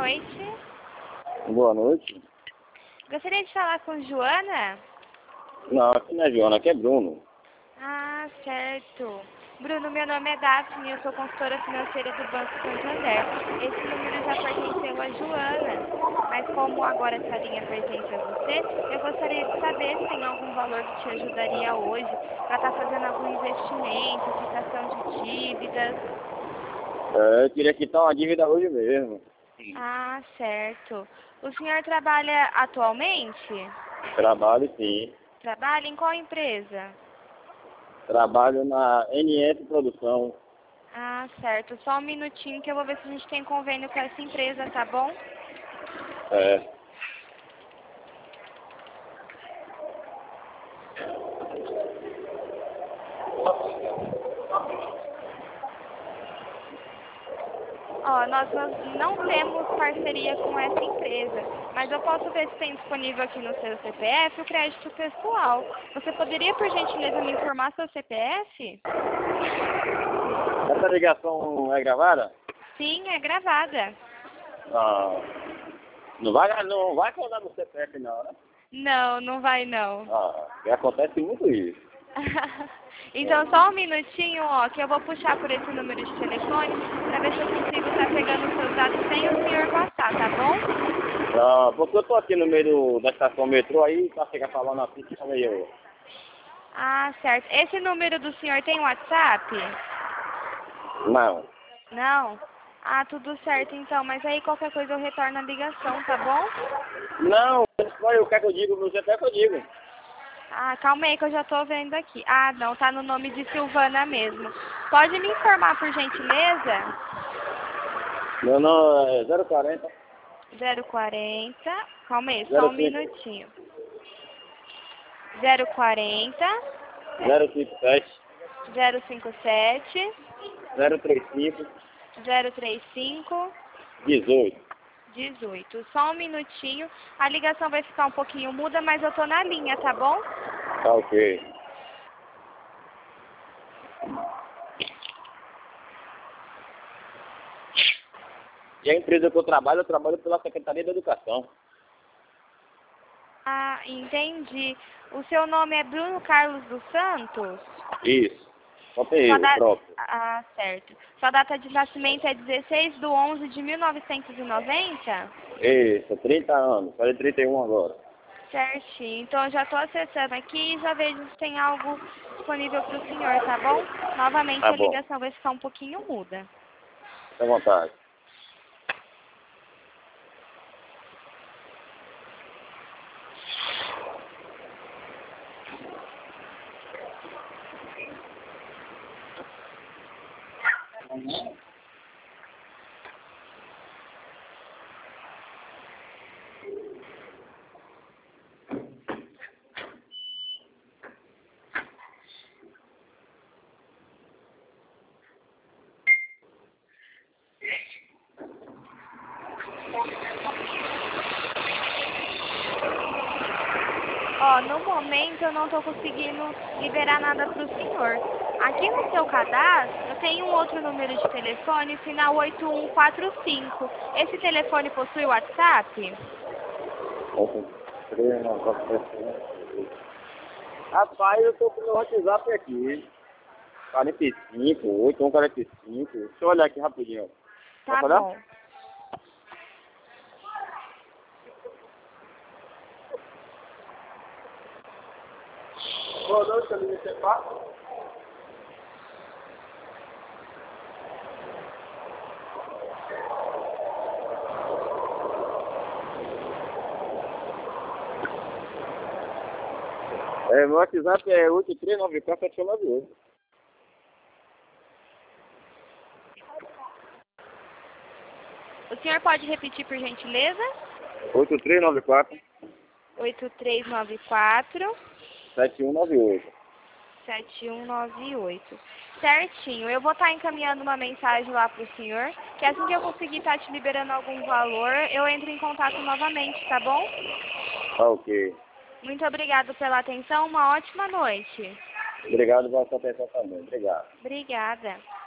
noite. Boa noite. Gostaria de falar com Joana? Não, aqui não é Joana, aqui é Bruno. Ah, certo. Bruno, meu nome é Daphne, eu sou consultora financeira do Banco Santander. Esse número já pertenceu a Joana, mas como agora essa linha pertence a você, eu gostaria de saber se tem algum valor que te ajudaria hoje para estar fazendo algum investimento, quitação de dívidas. Eu queria quitar uma dívida hoje mesmo. Ah, certo. O senhor trabalha atualmente? Trabalho sim. Trabalha em qual empresa? Trabalho na NS Produção. Ah, certo. Só um minutinho que eu vou ver se a gente tem convênio com essa empresa, tá bom? É. Ó, nós não temos parceria com essa empresa, mas eu posso ver se tem disponível aqui no seu CPF o crédito pessoal. Você poderia, por gentileza, me informar seu CPF? Essa ligação é gravada? Sim, é gravada. Ah, não vai acordar no CPF não, né? Não, não vai não. Que acontece muito isso. Então, só um minutinho, ó, que eu vou puxar por esse número de telefone para ver se eu consigo estar pegando os seus dados sem o senhor passar, tá bom? Porque eu tô aqui no meio da estação metrô aí, pra chegar falando assim, que falei eu. Ah, certo. Esse número do senhor tem WhatsApp? Não. Não? Ah, tudo certo então, mas aí qualquer coisa eu retorno a ligação, tá bom? Não, eu quero que eu digo, você quer que eu digo. Ah, calma aí que eu já tô vendo aqui. Ah, não, tá no nome de Silvana mesmo. Pode me informar, por gentileza? Meu nome é 040. 040, calma aí, só um 05. minutinho. 040 057. 057 035. 035 18. 18. Só um minutinho. A ligação vai ficar um pouquinho muda, mas eu tô na linha, tá bom? Tá ok. E a empresa que eu trabalho pela Secretaria da Educação. Ah, entendi. O seu nome é Bruno Carlos dos Santos? Isso. Só tem Sua eu, próprio. Ah, certo. Sua data de nascimento é 16/11 de 1990? Isso, 30 anos. Falei 31 agora. Certinho. Então, eu já estou acessando aqui e já vejo se tem algo disponível para o senhor, tá bom? Novamente, Tá a bom. ligação vai ficar um pouquinho muda. Fique à vontade. Ó, no momento eu não estou conseguindo liberar nada para o senhor. Aqui no seu cadastro, eu tenho um outro número de telefone, final 8145. Esse telefone possui WhatsApp? Rapaz, eu tô com o meu WhatsApp aqui. 45, 8145. Deixa eu olhar aqui rapidinho. Tá Posso olhar? bom. Boa noite, amigo. Você passa? Meu WhatsApp é 8394-798. O senhor pode repetir, por gentileza? 8394 8394 7198. 7198. Certinho. Eu vou estar encaminhando uma mensagem lá para o senhor, que assim que eu conseguir estar te liberando algum valor, eu entro em contato novamente, tá bom? Tá ok. Muito obrigado pela atenção. Uma ótima noite. Obrigado pela sua atenção também. Obrigado. Obrigada.